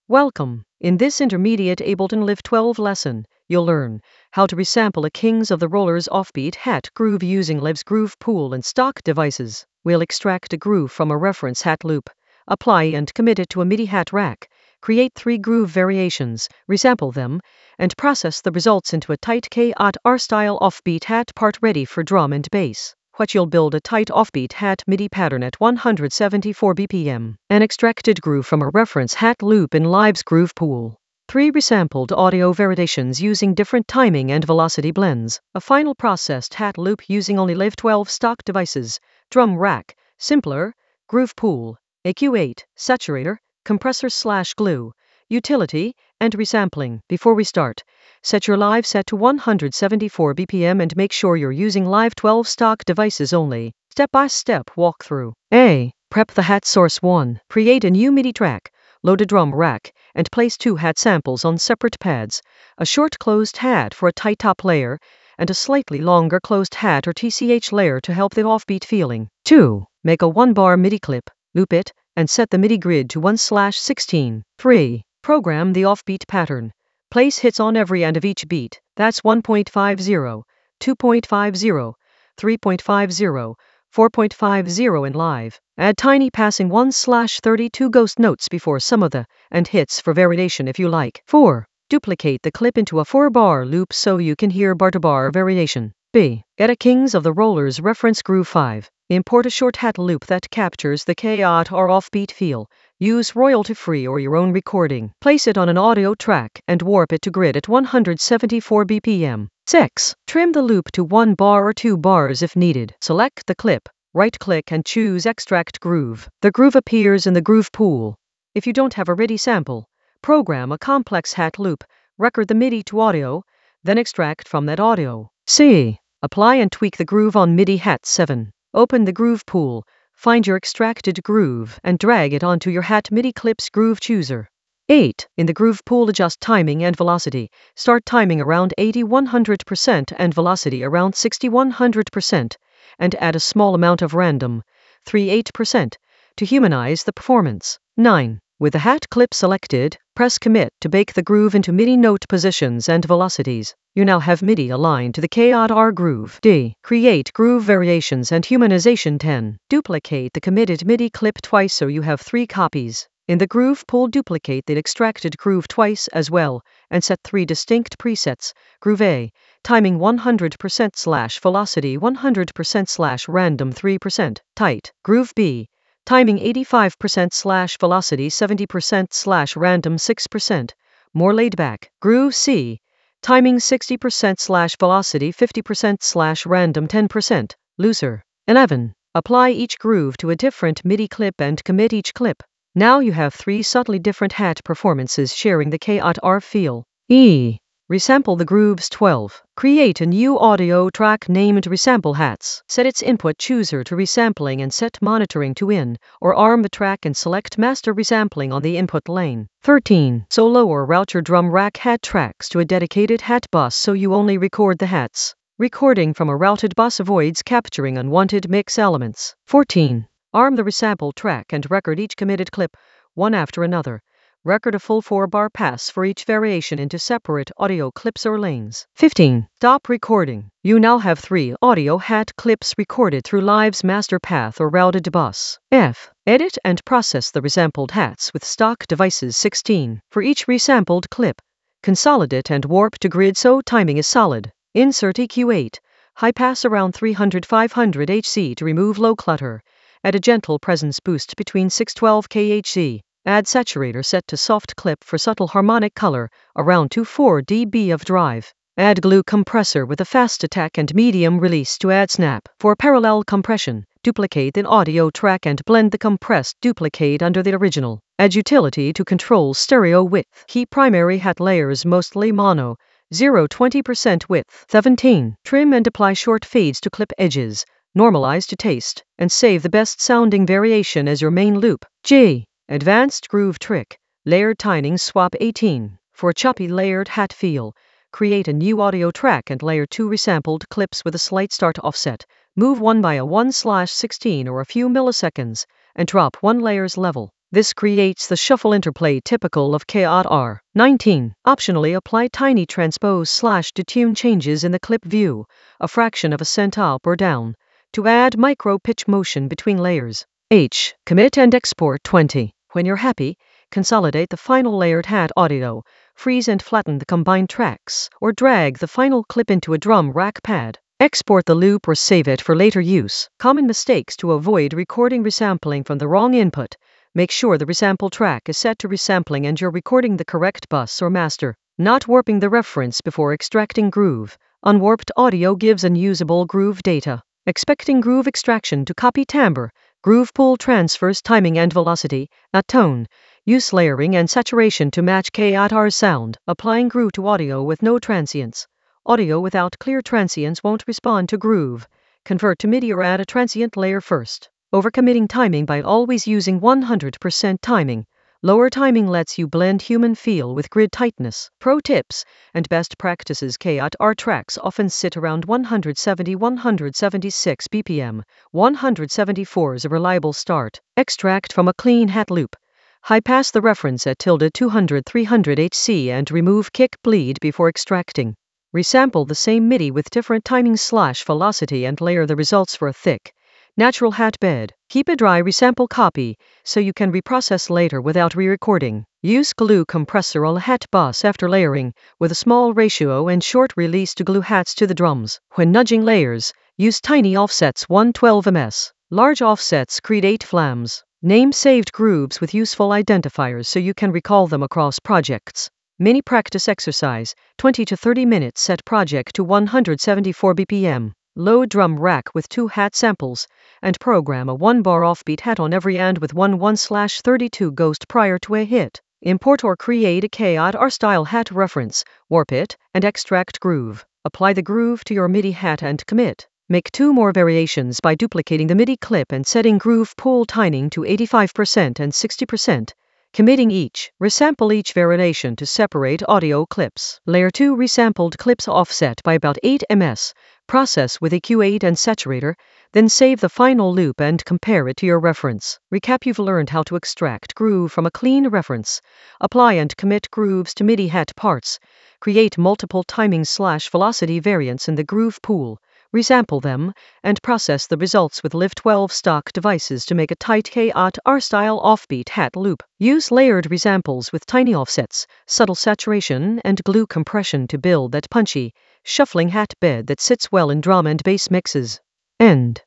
Welcome. In this intermediate Ableton Live 12 lesson, you'll learn how to resample a Kings of the Rollers offbeat hat groove using Liv's Groove Pool and stock devices. We'll extract a groove from a reference hat loop, apply and commit it to a MIDI hat rack, create 3 groove variations, resample them, and process the results into a tight K-R style offbeat hat part ready for drum and bass. You'll build a tight offbeat hat MIDI pattern at 174 BPM, an extracted groove from a reference hat loop in Liv's Groove Pool. 3 resampled audio variations using different timing and velocity blends, a final processed hat loop using only Live 12 stock devices, drum rack, simpler, Groove Pool, AQ8, saturator, compressor/glue, utility, and resampling. Before we start, set your Live set to 174 BPM and make sure you're using Live 12 stock devices only. Step-by-step walkthrough. A. Prep the hat source 1. Create a new MIDI track, load a drum rack, and place 2 hat samples on separate pads, a short closed hat for a tight top layer, and a slightly longer closed hat or TCH layer to help the offbeat feeling. 2. Make a 1-bar MIDI clip, loop it, and set the MIDI grid to 1/16. 3. Program the offbeat pattern. Place hits on every end of each beat, that's 1.50, 2.50, 3.50, 4.50 in Live. Add tiny passing 1/32 ghost notes before some of the and hits for variation if you like. 4. Duplicate the clip into a 4-bar loop so you can hear bar-to-bar variation. B. Get a Kings of the Rollers reference groove 5. Import a short hat loop that captures the K-R offbeat feel. Use royalty-free or your own recording. Place it on an audio track and warp it to grid at 174 BPM. 6. Trim the loop to 1 bar or 2 bars if needed. Select the clip, right-click and choose Extract Groove. The groove appears in the Groove Pool. If you don't have a ready sample, program a complex hat loop, record the MIDI to audio, then extract from that audio. C. Apply and tweak the groove on MIDI hat 7. Open the Groove Pool, find your extracted groove, and drag it onto your hat MIDI clip's groove chooser. 8. In the Groove Pool, adjust timing and velocity. Start timing around 80-100% and velocity around 60-100%, and add a small amount of random, 3-8%, to humanize the performance. 9. With the hat clip selected, press commit to bake the groove into MIDI note positions and velocities. You now have MIDI aligned to the K-R groove. D. Create groove variations and humanization 10. Duplicate the committed MIDI clip twice so you have 3 copies. In the Groove Pool, duplicate the extracted groove twice as well, and set 3 distinct presets. Groove A, timing 100%/velocity 100%/random 3%, tight. Groove B, timing 85%/velocity 70%/random 6%, more laid back. Groove C, timing 60%/velocity 50%/random 10%, looser. 11. Apply each groove to a different MIDI clip and commit each clip. Now you have 3 subtly different hat performances sharing the K-R feel. E. Resample the grooves 12. Create a new audio track named Resample Hats. Set its input chooser to resampling and set monitoring to in, or arm the track and select master resampling on the input lane. 13. Solo or route your drum rack hat tracks to a dedicated hat bus so you only record the hats. Recording from a routed bus avoids capturing unwanted mix elements. 14. Arm the resample track and record each committed clip, one after another. Record a full 4-bar pass for each variation into separate audio clips or lanes. 15. Stop recording. You now have 3 audio hat clips recorded through Live's master path or routed bus. F. Edit and process the resampled hats with stock devices 16. For each resampled clip, consolidate and warp to grid so timing is solid. Insert EQ8, high pass around 300-500 Hz to remove low clutter. Add a gentle presence boost between 612 kHz. Add saturator set to soft clip for subtle harmonic color, around 24 dB of drive. Add glue compressor with a fast attack and medium release to add snap. For parallel compression, duplicate the audio track and blend the compressed duplicate under the original. Add utility to control stereo width. Keep primary hat layers mostly mono, 0-20% width. 17. Trim and apply short fades to clip edges. Normalize to taste, and save the best sounding variation as your main loop. G. Advanced groove trick. Layered timing swap 18. For a choppy layered hat feel, create a new audio track and layer 2 resampled clips with a slight start offset. Move one by a 1/16 or a few milliseconds, and drop 1 layer's level. This creates the shuffle interplay typical of KR. 19. Optionally apply tiny transpose/detune changes in the clip view, a fraction of a cent up or down, to add micro pitch motion between layers. H. Commit and export. 20. When you're happy, consolidate the final layered hat audio, freeze and flatten the combined tracks, or drag the final clip into a drum rack pad. Export the loop or save it for later use. Common mistakes to avoid: recording resampling from the wrong input. Make sure the resample track is set to resampling and you're recording the correct bus or master. Not warping the reference before extracting groove. Unwarped audio gives unusable groove data. Expecting groove extraction to copy timbre. Groove pool transfers timing and velocity, not tone. Use layering and saturation to match KR's sound. Applying groove to audio with no transients. Audio without clear transients won't respond to groove. Convert to MIDI or add a transient layer first. Overcommitting timing by always using 100% timing. Lower timing lets you blend human feel with grid tightness. Pro tips and best practices: KR tracks often sit around 170-176 BPM. 174 is a reliable start. Extract from a clean hat loop. High pass the reference at ~200-300 HC and remove kick bleed before extracting. Resample the same MIDI with different timing/velocity and layer the results for a thick, natural hat bed. Keep a dry resample copy so you can reprocess later without re-recording. Use glue compressor on hat bus after layering, with a small ratio and short release to glue hats to the drums. When nudging layers, use tiny offsets 1/12 ms. Large offsets create flams. Name saved grooves with useful identifiers so you can recall them across projects. Mini practice exercise, 20 to 30 minutes. Set project to 174 BPM. Load drum rack with 2 hat samples, and program a 1-bar offbeat hat on every end with 1/32 ghost prior to a hit. Import or create a KR style hat reference, warp it, and extract groove. Apply the groove to your MIDI hat and commit. Make 2 more variations by duplicating the MIDI clip and setting groove pool timing to 85% and 60%. Committing each. Resample each variation to separate audio clips. Layer 2 resampled clips offset by about 8 ms. Process with EQ8 and saturator, then save the final loop and compare it to your reference. Recap: you've learned how to extract groove from a clean reference, apply and commit grooves to MIDI hat parts, create multiple timing/velocity variants in the groove pool, resample them, and process the results with LIV12 stock devices to make a tight KR-style offbeat hat loop. Use layered resamples with tiny offsets, subtle saturation, and glue compression to build that punchy, shuffling hat bed that sits well in drum and bass mixes. End.